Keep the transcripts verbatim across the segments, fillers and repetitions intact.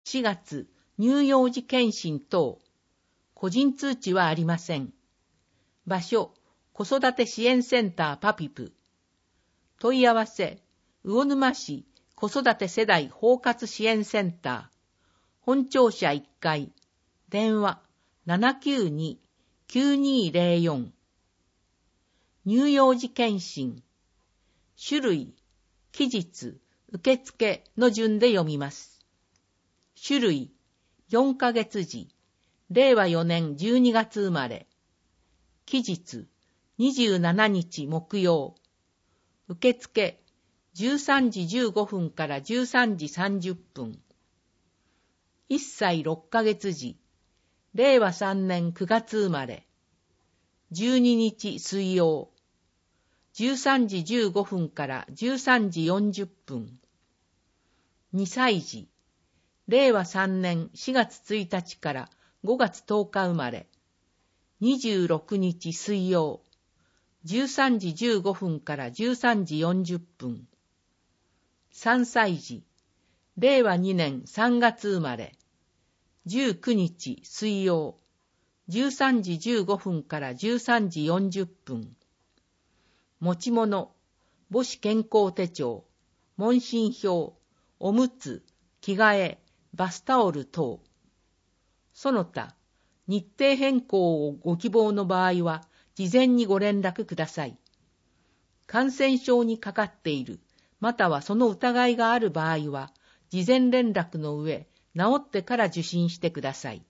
しがつ、乳幼児検診等。個人通知はありません。場所、子育て支援センターパピプ。問い合わせ、魚沼市子育て世代包括支援センター。本庁舎いっかい。電話、ななきゅうに、きゅうにゼロよん。乳幼児検診。種類、期日、受付の順で読みます。種類、よんかげつじ、れいわよねんじゅうにがつ生まれ。期日、にじゅうしちにち木曜。受付、じゅうさんじじゅうごふんからじゅうさんじさんじゅっぷん。いっさいろっかげつじ、れいわさんねんくがつ生まれ。じゅうににち水曜。じゅうさんじじゅうごふんからじゅうさんじよんじゅっぷん。にさいじ、れいわさんねんしがつついたちからごがつとおか生まれ。にじゅうろくにち水曜。じゅうさんじじゅうごふんからじゅうさんじよんじゅっぷん。さんさいじ、れいわにねんさんがつ生まれ。じゅうくにち水曜。じゅうさんじじゅうごふんからじゅうさんじよんじゅっぷん。持ち物、母子健康手帳、問診票、おむつ、着替え、バスタオル等。その他、日程変更をご希望の場合は、事前にご連絡ください。感染症にかかっている、またはその疑いがある場合は、事前連絡の上、治ってから受診してください。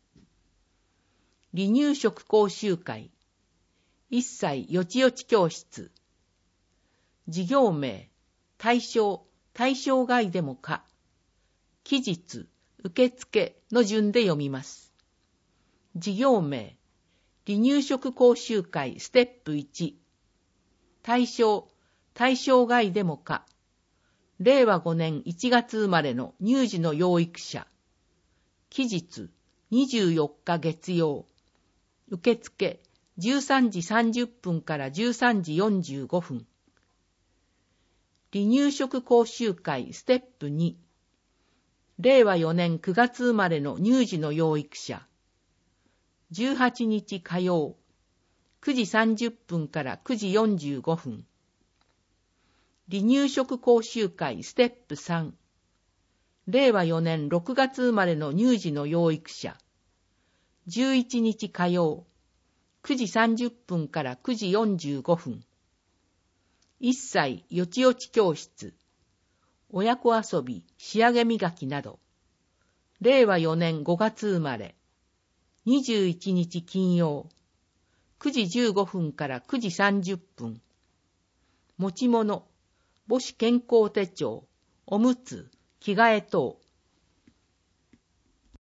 離乳食講習会。いっさいよちよち教室。事業名、対象、対象外でもか。期日、受付の順で読みます。事業名、離乳食講習会ステップいち。対象、対象外でもか。れいわごねんいちがつ生まれの乳児の養育者。期日、にじゅうよっか月曜。受付、じゅうさんじさんじゅっぷんからじゅうさんじよんじゅうごふん。離乳食講習会ステップに。れいわよねんくがつ生まれの乳児の養育者。じゅうはちにち火曜。くじさんじゅっぷんからくじよんじゅうごふん。離乳食講習会ステップさん。れいわよねんろくがつ生まれの乳児の養育者。じゅういちにち火曜。くじさんじゅっぷんからくじよんじゅうごふん。いっさいよちよち教室。親子遊び、仕上げ磨きなど。れいわよねんごがつ生まれ。にじゅういちにち金曜。くじじゅうごふんからくじさんじゅっぷん。持ち物、母子健康手帳、おむつ、着替え等。